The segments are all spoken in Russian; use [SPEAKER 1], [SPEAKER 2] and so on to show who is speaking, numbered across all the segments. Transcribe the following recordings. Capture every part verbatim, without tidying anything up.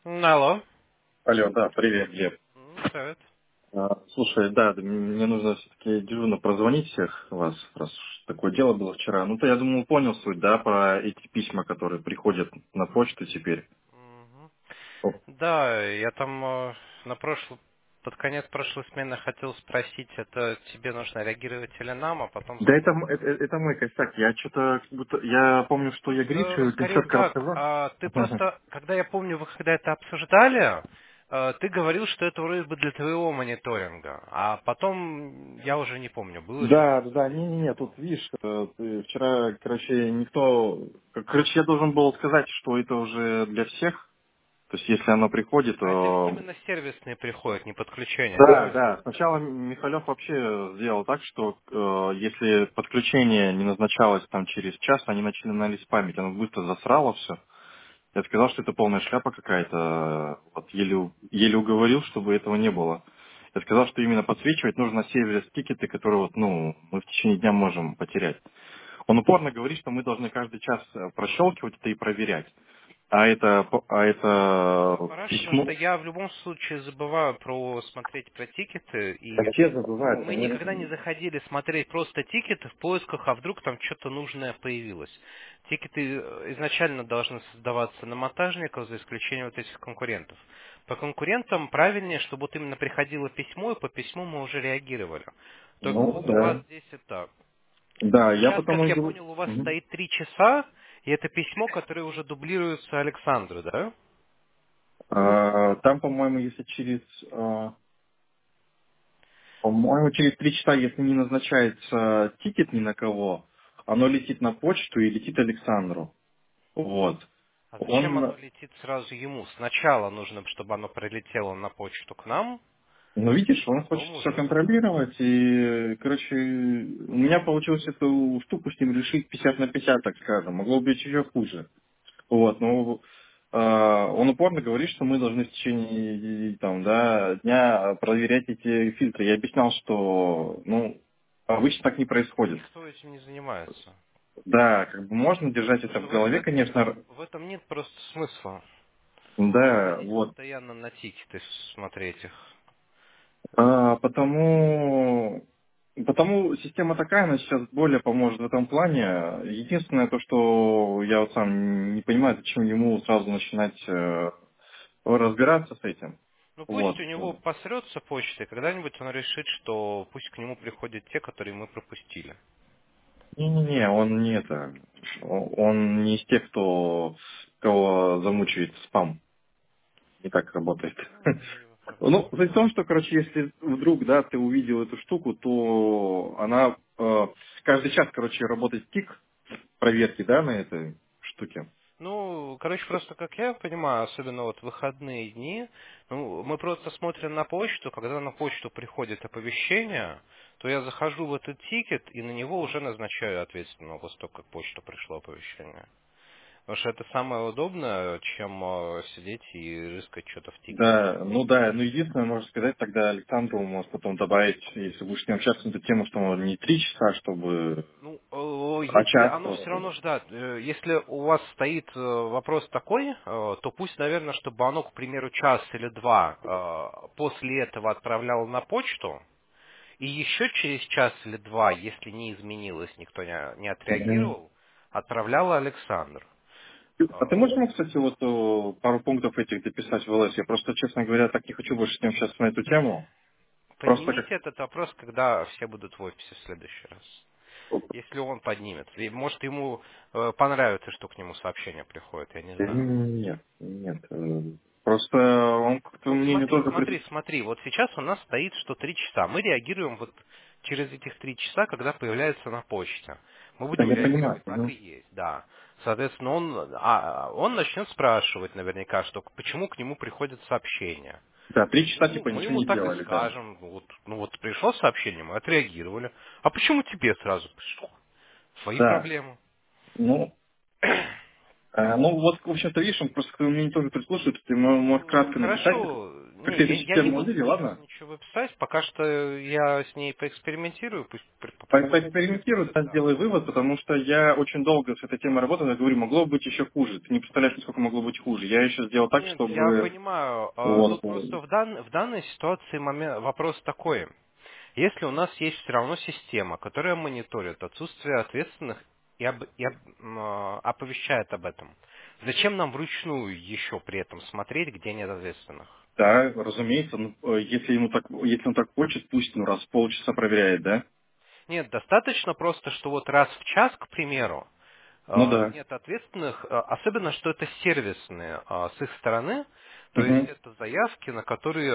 [SPEAKER 1] М, Алло.
[SPEAKER 2] Алло, да, привет, Глеб.
[SPEAKER 1] М, Привет.
[SPEAKER 2] А, Слушай, да, да, мне нужно все-таки дежурно прозвонить всех вас, раз уж такое дело было вчера. Ну, то я думаю, понял суть, да, про эти письма, которые приходят на почту теперь.
[SPEAKER 1] Мгм.
[SPEAKER 2] О.
[SPEAKER 1] Да, я там э, на прошлый, под конец прошлой смены хотел спросить, это тебе нужно реагировать или нам, а потом
[SPEAKER 2] Да это,
[SPEAKER 1] вспомнил.
[SPEAKER 2] м- это, это мой косяк. Я что-то как будто... Я помню, что я
[SPEAKER 1] Э,
[SPEAKER 2] Грише очень
[SPEAKER 1] скорее
[SPEAKER 2] четко
[SPEAKER 1] так,
[SPEAKER 2] рассказал.
[SPEAKER 1] а, ты просто, когда я помню, вы когда это обсуждали, э, ты говорил, что это вроде бы для твоего мониторинга, а потом я уже не помню, было ли
[SPEAKER 2] Да,
[SPEAKER 1] это
[SPEAKER 2] да, да,
[SPEAKER 1] обсуждение или не
[SPEAKER 2] не-не-не,
[SPEAKER 1] было.
[SPEAKER 2] тут видишь, э, ты вчера, короче, никто... Короче, я должен был сказать, что это уже для всех. То есть, если оно приходит,
[SPEAKER 1] А это ведь
[SPEAKER 2] то
[SPEAKER 1] именно сервисные приходят, не подключение,
[SPEAKER 2] да,
[SPEAKER 1] правильно?
[SPEAKER 2] да. Сначала Михалев вообще сделал так, что э, если подключение не назначалось там через час, они начинали спамить. Оно быстро засрало все. Я сказал, что это полная шляпа какая-то. Вот еле, у- еле уговорил, чтобы этого не было. Я сказал, что именно подсвечивать нужно сервис тикеты, которые вот, ну, мы в течение дня можем потерять. Он упорно говорит, что мы должны каждый час э, прощелкивать это и проверять. А это, п- а это
[SPEAKER 1] Хорошо, потому
[SPEAKER 2] письмо...
[SPEAKER 1] что я в любом случае забываю про смотреть про тикеты,
[SPEAKER 2] Так
[SPEAKER 1] и
[SPEAKER 2] все забывают,
[SPEAKER 1] мы никогда не
[SPEAKER 2] они...
[SPEAKER 1] заходили смотреть просто тикеты в поисках, а вдруг там что-то нужное появилось. Тикеты э, изначально должны создаваться на монтажников, за исключением вот этих конкурентов. По конкурентам правильнее, чтобы вот именно приходило письмо, и по письму мы уже реагировали. Только
[SPEAKER 2] Ну,
[SPEAKER 1] вот у вас
[SPEAKER 2] да.
[SPEAKER 1] здесь это...
[SPEAKER 2] Да, я
[SPEAKER 1] Сейчас, как
[SPEAKER 2] потому и
[SPEAKER 1] я
[SPEAKER 2] говорю.
[SPEAKER 1] понял, у вас
[SPEAKER 2] Мгм.
[SPEAKER 1] стоит три часа, и это письмо, которое уже дублируется Александру, да?
[SPEAKER 2] А, Там, по-моему, если через, а, по-моему, через три часа, если не назначается тикет ни на кого, оно летит на почту и летит Александру. Вот.
[SPEAKER 1] А зачем оно
[SPEAKER 2] Он,
[SPEAKER 1] летит сразу ему? Сначала нужно, чтобы оно прилетело на почту к нам,
[SPEAKER 2] ну, видишь,
[SPEAKER 1] а
[SPEAKER 2] он хочет
[SPEAKER 1] потом
[SPEAKER 2] все
[SPEAKER 1] уже...
[SPEAKER 2] контролировать, и, короче, у меня получилось эту штуку с ним решить пятьдесят на пятьдесят, так скажем. Могло быть еще хуже. Вот, ну, а, он упорно говорит, что мы должны в течение там, да, дня проверять эти фильтры. Я объяснял, что ну, обычно так не происходит.
[SPEAKER 1] Никто этим не занимается.
[SPEAKER 2] Да, как бы можно держать
[SPEAKER 1] Потому
[SPEAKER 2] это
[SPEAKER 1] что
[SPEAKER 2] в
[SPEAKER 1] в, в
[SPEAKER 2] голове,
[SPEAKER 1] этом,
[SPEAKER 2] конечно.
[SPEAKER 1] в этом нет просто смысла.
[SPEAKER 2] Да,
[SPEAKER 1] Заходить
[SPEAKER 2] вот.
[SPEAKER 1] постоянно на тикеты, смотреть их.
[SPEAKER 2] А, потому, потому система такая, она сейчас более поможет в этом плане. Единственное то, что я вот сам не понимаю, зачем ему сразу начинать э, разбираться с этим.
[SPEAKER 1] Ну пусть
[SPEAKER 2] Вот.
[SPEAKER 1] у него посрется почта, и когда-нибудь он решит, что пусть к нему приходят те, которые мы пропустили.
[SPEAKER 2] Не-не-не, он не это. Он не из тех, кто кого замучивает спам. Не так работает.
[SPEAKER 1] Ну, и
[SPEAKER 2] Ну,
[SPEAKER 1] хорошо.
[SPEAKER 2] суть в том, что, короче, если вдруг, да, ты увидел эту штуку, то она э, каждый час, короче, работает тик проверки, да, на этой штуке.
[SPEAKER 1] Ну, короче, просто как я понимаю, особенно вот в выходные дни, ну, мы просто смотрим на почту, когда на почту приходит оповещение, то я захожу в этот тикет и на него уже назначаю ответственного после того, как почта пришло оповещение. Потому что это самое удобное, чем э, сидеть и рыскать что-то в тикетах.
[SPEAKER 2] Да, ну да, ну единственное, можно сказать, тогда Александру может потом добавить, если будешь с ним общаться на эту тему, что он не три часа, чтобы,
[SPEAKER 1] Ну, э,
[SPEAKER 2] а
[SPEAKER 1] если
[SPEAKER 2] час
[SPEAKER 1] оно все
[SPEAKER 2] просто.
[SPEAKER 1] равно ждать, э, если у вас стоит э, вопрос такой, э, то пусть, наверное, чтобы оно, к примеру, час или два э, после этого отправляло на почту, и еще через час или два, если не изменилось, никто не, не
[SPEAKER 2] Мгм.
[SPEAKER 1] отреагировал, отправляла Александр.
[SPEAKER 2] А ты
[SPEAKER 1] Э,
[SPEAKER 2] можешь мне, кстати, вот э, пару пунктов этих дописать в ЛС? Я просто, честно говоря, так не хочу больше с ним сейчас на эту тему. Просто как...
[SPEAKER 1] Поднимите этот вопрос, когда все будут в офисе в следующий раз. Если он поднимет. И, может, ему э, понравится, что к нему сообщение приходит, я не знаю.
[SPEAKER 2] Нет, нет. э, Просто он, к твоему
[SPEAKER 1] Вот
[SPEAKER 2] мнению,
[SPEAKER 1] смотри,
[SPEAKER 2] тоже...
[SPEAKER 1] смотри,
[SPEAKER 2] прис-
[SPEAKER 1] смотри, вот сейчас у нас стоит, что три часа. Мы реагируем вот через этих три часа, когда появляется на почте. Мы
[SPEAKER 2] Да,
[SPEAKER 1] будем
[SPEAKER 2] я понимаю.
[SPEAKER 1] реагировать так и
[SPEAKER 2] Мгм.
[SPEAKER 1] есть, да. Соответственно, он, а, он начнет спрашивать наверняка, что почему к нему приходят сообщения.
[SPEAKER 2] Да, три
[SPEAKER 1] Мы
[SPEAKER 2] часа
[SPEAKER 1] ему,
[SPEAKER 2] типа
[SPEAKER 1] мы
[SPEAKER 2] ничего
[SPEAKER 1] ему
[SPEAKER 2] не
[SPEAKER 1] так и
[SPEAKER 2] делали, да.
[SPEAKER 1] скажем, вот, ну вот пришло сообщение, мы отреагировали. А почему тебе сразу пришло? Свои
[SPEAKER 2] Да.
[SPEAKER 1] проблемы.
[SPEAKER 2] Ну, э, ну вот, в общем-то, видишь, он просто к твоему мнению тоже прислушивается, ты мо- можешь
[SPEAKER 1] Ну,
[SPEAKER 2] кратко написать.
[SPEAKER 1] хорошо. Не,
[SPEAKER 2] Какие-то
[SPEAKER 1] я, я не
[SPEAKER 2] системы
[SPEAKER 1] буду
[SPEAKER 2] увидели,
[SPEAKER 1] сейчас
[SPEAKER 2] ладно?
[SPEAKER 1] ничего выписать, пока что я с ней поэкспериментирую, пусть при-
[SPEAKER 2] По-
[SPEAKER 1] попробую,
[SPEAKER 2] Поэкспериментируй,
[SPEAKER 1] будет,
[SPEAKER 2] там
[SPEAKER 1] да.
[SPEAKER 2] сделай вывод, потому что я очень долго с этой темой работал, я говорю, могло быть еще хуже. Ты не представляешь, насколько могло быть хуже. Я еще сделал так,
[SPEAKER 1] Нет, я
[SPEAKER 2] чтобы
[SPEAKER 1] понимаю. а,
[SPEAKER 2] вот.
[SPEAKER 1] Тут просто в, дан- в данной ситуации момент, вопрос такой. Если у нас есть все равно система, которая мониторит отсутствие ответственных и, об- и об- м, а, оповещает об этом, зачем нам вручную еще при этом смотреть, где нет ответственных?
[SPEAKER 2] Да, разумеется, ну, э, если ему так, если он так хочет, пусть ну раз в полчаса проверяет, да?
[SPEAKER 1] Нет, достаточно просто, что вот раз в час, к примеру,
[SPEAKER 2] Ну
[SPEAKER 1] э,
[SPEAKER 2] да.
[SPEAKER 1] нет ответственных, э, особенно что это сервисные э, с их стороны, то есть
[SPEAKER 2] Мгм.
[SPEAKER 1] это заявки, на которые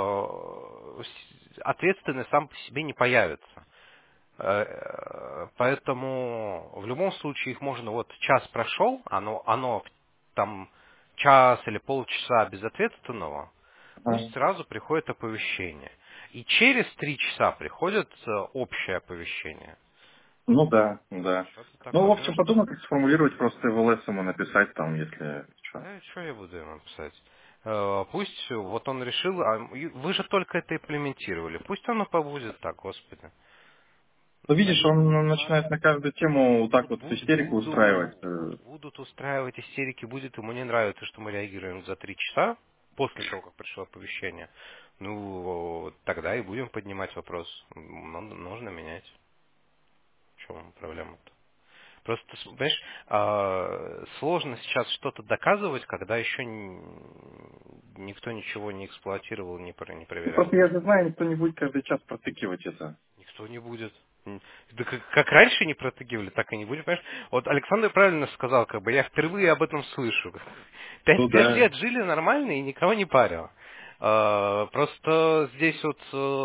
[SPEAKER 1] э, с- ответственный сам по себе не появится. Э, э, Поэтому в любом случае их можно, вот час прошел, оно, оно там час или полчаса безответственного, пусть
[SPEAKER 2] Ага.
[SPEAKER 1] сразу приходит оповещение. И через три часа приходит э, общее оповещение.
[SPEAKER 2] Ну да, да.
[SPEAKER 1] Что-то
[SPEAKER 2] Ну, в
[SPEAKER 1] такое. Потому
[SPEAKER 2] общем,
[SPEAKER 1] что,
[SPEAKER 2] подумай, как сформулировать, просто в ЛС ему написать там, если что.
[SPEAKER 1] да, что я буду ему писать? Э, Пусть вот он решил, а и вы же только это имплементировали, пусть оно побудет так, господи.
[SPEAKER 2] Ну, видишь,
[SPEAKER 1] Значит,
[SPEAKER 2] он начинает на каждую тему вот так
[SPEAKER 1] буд-
[SPEAKER 2] вот
[SPEAKER 1] буд-
[SPEAKER 2] истерику устраивать.
[SPEAKER 1] буду,
[SPEAKER 2] э.
[SPEAKER 1] будут устраивать истерики, будет ему не нравится, что мы реагируем за три часа после того, как пришло оповещение. Ну, тогда и будем поднимать вопрос. М, Нужно менять. В чем проблема-то? Просто, с- понимаешь, а, сложно сейчас что-то доказывать, когда еще н- никто ничего не эксплуатировал, не, про- не
[SPEAKER 2] Ну,
[SPEAKER 1] проверял.
[SPEAKER 2] просто я же знаю, никто не будет каждый час протыкивать это.
[SPEAKER 1] Никто не будет. М, Да как, как раньше не протыгивали, так и не будет, понимаешь? Вот Александр правильно сказал, как бы я впервые об этом слышу. Пять,
[SPEAKER 2] Ну
[SPEAKER 1] пять
[SPEAKER 2] да.
[SPEAKER 1] лет жили нормально и никого не парил. А, Просто здесь вот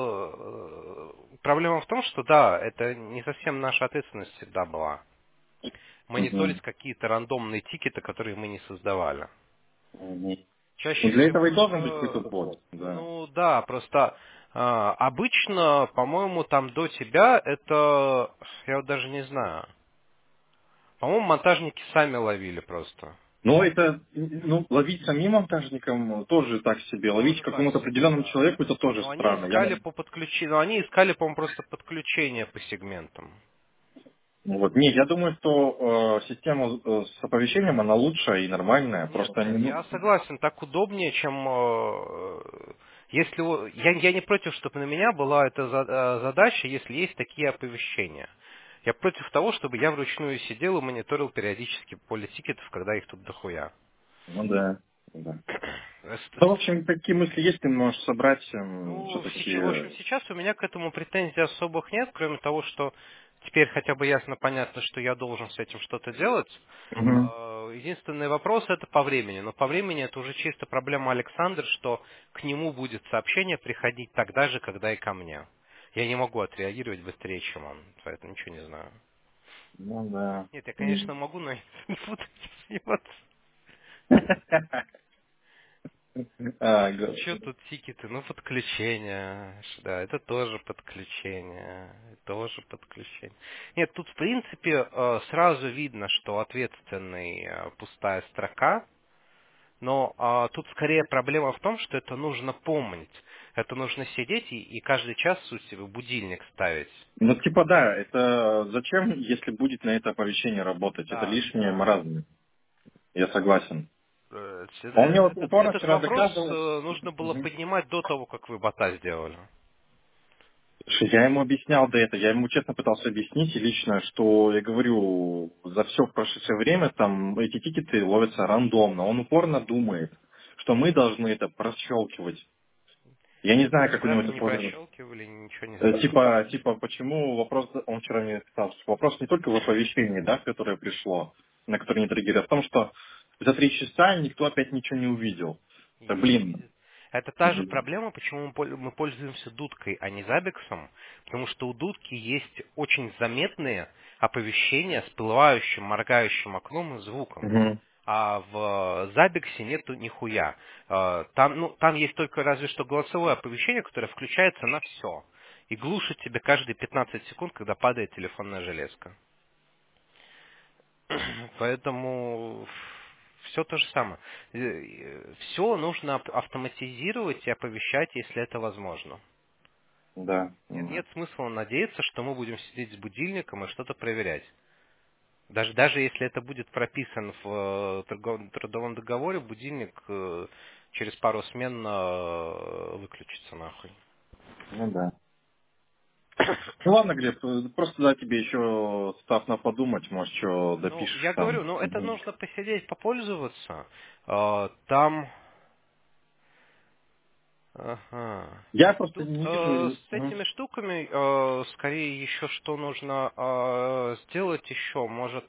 [SPEAKER 1] э, проблема в том, что да, это не совсем наша ответственность всегда была. Мониторить
[SPEAKER 2] Мгм.
[SPEAKER 1] какие-то рандомные тикеты, которые мы не создавали.
[SPEAKER 2] Мгм. Ну,
[SPEAKER 1] Чаще
[SPEAKER 2] для этого
[SPEAKER 1] всего
[SPEAKER 2] и должен быть какой-то
[SPEAKER 1] это,
[SPEAKER 2] бот, да.
[SPEAKER 1] ну да, просто а, обычно, по-моему, там до тебя это, я вот даже не знаю, по-моему, монтажники сами ловили просто.
[SPEAKER 2] Но это, ну, ловить самим монтажникам тоже так себе. Ловить
[SPEAKER 1] Тоже так
[SPEAKER 2] какому-то
[SPEAKER 1] себе,
[SPEAKER 2] определенному
[SPEAKER 1] да.
[SPEAKER 2] человеку это тоже
[SPEAKER 1] Но они
[SPEAKER 2] странно. Я,
[SPEAKER 1] искали по подключению, но они искали, по-моему, просто подключение по сегментам.
[SPEAKER 2] ну, вот. Нет, я думаю, что э, система э, с оповещением, она лучшая и нормальная.
[SPEAKER 1] Нет,
[SPEAKER 2] Просто они, ну,
[SPEAKER 1] я согласен, так удобнее, чем э, если у- я, я не против, чтобы на меня была эта за- э, задача, если есть такие оповещения. Я против того, чтобы я вручную сидел и мониторил периодически поле тикетов, когда их тут дохуя.
[SPEAKER 2] ну да. Да.
[SPEAKER 1] Э, с-
[SPEAKER 2] Ну, в общем, какие мысли есть, ты можешь собрать
[SPEAKER 1] Ну, в,
[SPEAKER 2] все-таки.
[SPEAKER 1] сеч- в общем, сейчас у меня к этому претензий особых нет, кроме того, что теперь хотя бы ясно понятно, что я должен с этим что-то делать. Э, Единственный вопрос это по времени. Но по времени это уже чисто проблема Александра, что к нему будет сообщение приходить тогда же, когда и ко мне. Я не могу отреагировать быстрее, чем он, поэтому ничего не знаю.
[SPEAKER 2] Ну да.
[SPEAKER 1] Нет, я,
[SPEAKER 2] М.
[SPEAKER 1] конечно, могу, но не буду заниматься.
[SPEAKER 2] А, г-
[SPEAKER 1] Что тут тикеты? Ну, подключение. Да, это тоже подключение. Тоже подключение. Нет, тут, в принципе, э, сразу видно, что ответственный э, пустая строка, но а, тут скорее проблема в том, что это нужно помнить. Это нужно сидеть и, и каждый час у себя будильник ставить.
[SPEAKER 2] Ну, типа, да, это зачем, если будет на это оповещение работать? Это
[SPEAKER 1] Да,
[SPEAKER 2] лишнее
[SPEAKER 1] да.
[SPEAKER 2] маразм. Я согласен.
[SPEAKER 1] Э,
[SPEAKER 2] Он мне вот
[SPEAKER 1] Этот,
[SPEAKER 2] упорно
[SPEAKER 1] этот
[SPEAKER 2] вчера
[SPEAKER 1] вопрос
[SPEAKER 2] доказывал.
[SPEAKER 1] э, нужно было
[SPEAKER 2] Мгм.
[SPEAKER 1] поднимать до того, как вы бота сделали.
[SPEAKER 2] Слушай, я ему объяснял до этого, я ему честно пытался объяснить и лично, что я говорю, за все прошедшее время там эти тикеты ловятся рандомно. Он упорно думает, что мы должны это прощелкивать. Я не знаю,
[SPEAKER 1] Ни
[SPEAKER 2] как у него
[SPEAKER 1] разу
[SPEAKER 2] это
[SPEAKER 1] не
[SPEAKER 2] получилось.
[SPEAKER 1] прощелкивали, ничего не
[SPEAKER 2] Э,
[SPEAKER 1] знаю.
[SPEAKER 2] Типа, типа, почему вопрос, он вчера мне сказал, что вопрос не только в оповещении, да, которое пришло, на которое не триггерит, а в том, что за три часа никто опять ничего не увидел.
[SPEAKER 1] И
[SPEAKER 2] Да
[SPEAKER 1] не
[SPEAKER 2] блин.
[SPEAKER 1] увидит. Это та же проблема, почему мы пол- мы пользуемся дудкой, а не забексом, потому что у дудки есть очень заметные оповещения с плывающим, моргающим окном и звуком.
[SPEAKER 2] Мгм.
[SPEAKER 1] А в забексе нету нихуя. Э, Там, ну, там есть только разве что голосовое оповещение, которое включается на все. И глушит тебе каждые пятнадцать секунд, когда падает телефонная железка. Поэтому все то же самое. Все нужно ав- автоматизировать и оповещать, если это возможно.
[SPEAKER 2] Да.
[SPEAKER 1] Нет,
[SPEAKER 2] М.
[SPEAKER 1] нет смысла надеяться, что мы будем сидеть с будильником и что-то проверять. Даже, даже если это будет прописано в э, торгов- трудовом договоре, будильник э, через пару смен э, выключится нахуй.
[SPEAKER 2] Ну да. Ну ладно, Глеб, э, просто да тебе еще став на подумать, может, что
[SPEAKER 1] Ну, я
[SPEAKER 2] допишешь
[SPEAKER 1] говорю,
[SPEAKER 2] там.
[SPEAKER 1] ну это
[SPEAKER 2] Мгм.
[SPEAKER 1] нужно посидеть, попользоваться. Э, Там, ага.
[SPEAKER 2] Я просто
[SPEAKER 1] Тут
[SPEAKER 2] не
[SPEAKER 1] э,
[SPEAKER 2] вижу.
[SPEAKER 1] с
[SPEAKER 2] Мгм.
[SPEAKER 1] этими штуками э, скорее еще что нужно э, сделать еще, может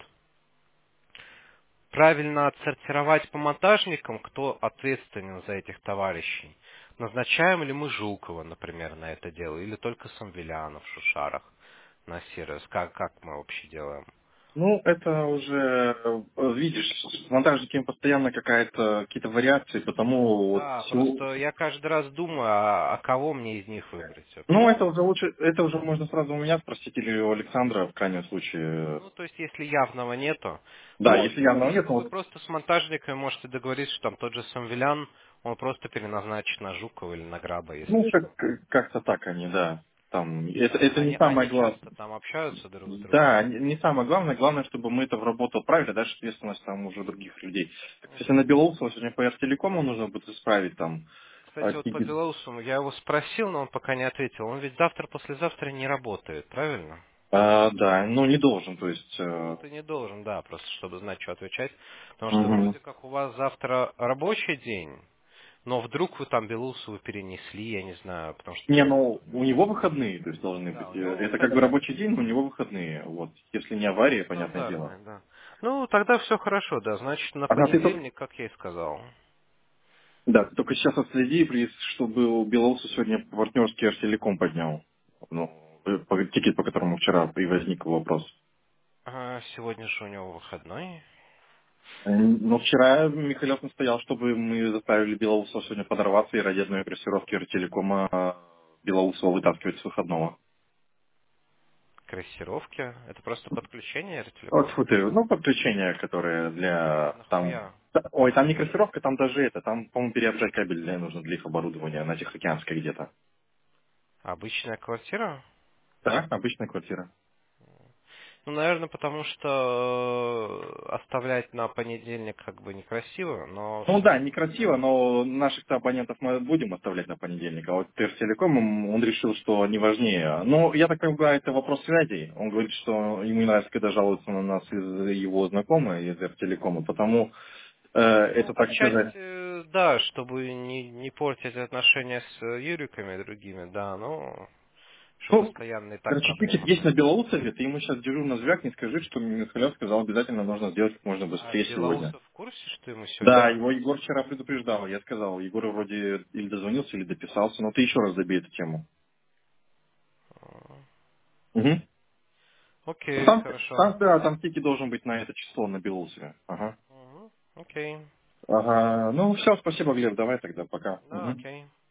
[SPEAKER 1] правильно отсортировать по монтажникам, кто ответственен за этих товарищей. Назначаем ли мы Жукова, например, на это дело, или только Самвеляна в Шушарах на сервис? Как, как мы вообще делаем?
[SPEAKER 2] Ну, это уже, э, видишь, с монтажниками постоянно какая-то, какие-то вариации, потому вот
[SPEAKER 1] Да,
[SPEAKER 2] всю...
[SPEAKER 1] просто я каждый раз думаю, а, а кого мне из них выбрать
[SPEAKER 2] Ну,
[SPEAKER 1] вообще?
[SPEAKER 2] это уже лучше, это уже можно сразу у меня спросить или у Александра, в крайнем случае.
[SPEAKER 1] Ну, то есть, если явного нету.
[SPEAKER 2] Да,
[SPEAKER 1] Ну,
[SPEAKER 2] если явного нет,
[SPEAKER 1] либо
[SPEAKER 2] ну,
[SPEAKER 1] вы
[SPEAKER 2] вот,
[SPEAKER 1] просто с монтажниками можете договориться, что там тот же Самвелян, он просто переназначит на Жукова или на Граба, если
[SPEAKER 2] ну,
[SPEAKER 1] что.
[SPEAKER 2] как, как-то так они, да. Там, это,
[SPEAKER 1] А,
[SPEAKER 2] это не
[SPEAKER 1] Они,
[SPEAKER 2] самое
[SPEAKER 1] они
[SPEAKER 2] главное.
[SPEAKER 1] часто там общаются друг с другом.
[SPEAKER 2] Да, не не самое главное. Главное, чтобы мы это вработал правильно, дальше ответственность там уже других людей. Кстати, на Белоусова сегодня по Ртелекому нужно будет исправить там. а,
[SPEAKER 1] Кстати, вот по
[SPEAKER 2] какие-
[SPEAKER 1] Белоусову я его спросил, но он пока не ответил. Он ведь завтра-послезавтра не работает, правильно?
[SPEAKER 2] а, да, ну не должен, то есть.
[SPEAKER 1] Ну,
[SPEAKER 2] э,
[SPEAKER 1] ты не должен, да, просто чтобы знать, что отвечать. Потому что
[SPEAKER 2] мгм.
[SPEAKER 1] вроде как у вас завтра рабочий день, но вдруг вы там Белоусову перенесли, я не знаю, потому что
[SPEAKER 2] Не,
[SPEAKER 1] там...
[SPEAKER 2] ну у него выходные, то есть должны
[SPEAKER 1] Да,
[SPEAKER 2] быть.
[SPEAKER 1] у
[SPEAKER 2] Э,
[SPEAKER 1] него
[SPEAKER 2] Это как бы
[SPEAKER 1] выходные.
[SPEAKER 2] рабочий день, но у него выходные. Вот, если не авария, понятное дело.
[SPEAKER 1] Стандартные, да. Ну, тогда все хорошо, да. Значит, на
[SPEAKER 2] Ага, ты только,
[SPEAKER 1] понедельник, как я и сказал.
[SPEAKER 2] да, ты только сейчас отследи, при- чтобы у Белоуса сегодня партнерский Артелеком поднял. Ну, э, по- тикет, по которому вчера и возник вопрос.
[SPEAKER 1] А сегодня же у него выходной.
[SPEAKER 2] Но вчера Михайлов настоял, чтобы мы заставили Белоусова сегодня подорваться и ради одной корректировки Ростелекома Белоусова вытаскивать с выходного.
[SPEAKER 1] Корректировки. Это просто подключение
[SPEAKER 2] Вот
[SPEAKER 1] телекома.
[SPEAKER 2] фу ты, ну, подключение, которое
[SPEAKER 1] А
[SPEAKER 2] для там...
[SPEAKER 1] нахуя?
[SPEAKER 2] да, Ой, там не корректировка, там даже это, там, по-моему, переобжать кабель для нужно для их оборудования на Тихоокеанской где-то.
[SPEAKER 1] Обычная квартира?
[SPEAKER 2] Да, обычная квартира.
[SPEAKER 1] Ну, наверное, потому что э, оставлять на понедельник как бы некрасиво, но
[SPEAKER 2] Ну
[SPEAKER 1] все
[SPEAKER 2] да,
[SPEAKER 1] равно.
[SPEAKER 2] некрасиво, но наших-то абонентов мы будем оставлять на понедельник, а вот Тертелеком, м, он решил, что они важнее. Ну, я так понимаю, это вопрос связей. Он говорит, что ему не нравится, когда жалуются на нас из его знакомые из Тертелекома, потому э,
[SPEAKER 1] Ну,
[SPEAKER 2] это, так сказать,
[SPEAKER 1] отчасти, да, чтобы не, не портить отношения с э, Юриками другими, да, ну, что
[SPEAKER 2] ну,
[SPEAKER 1] постоянно и так
[SPEAKER 2] короче, тикет
[SPEAKER 1] проблема.
[SPEAKER 2] есть на Белоусове, ты ему сейчас дежурно звякни, скажи, что Михалев сказал, обязательно нужно сделать как можно
[SPEAKER 1] А
[SPEAKER 2] быстрее сегодня.
[SPEAKER 1] Белоусов в курсе, что ему сегодня
[SPEAKER 2] Да, его
[SPEAKER 1] надо?
[SPEAKER 2] Егор вчера предупреждал, я сказал, Егор вроде или дозвонился, или дописался, но ты еще раз добей эту тему.
[SPEAKER 1] А,
[SPEAKER 2] Угу.
[SPEAKER 1] Окей,
[SPEAKER 2] Там,
[SPEAKER 1] хорошо.
[SPEAKER 2] там, да, там тики должен быть на это число, на Белоусове. Ага.
[SPEAKER 1] Мгм, окей.
[SPEAKER 2] Ага. Ну, все, спасибо, Глеб, давай тогда, пока.
[SPEAKER 1] Да,
[SPEAKER 2] Мгм.
[SPEAKER 1] окей.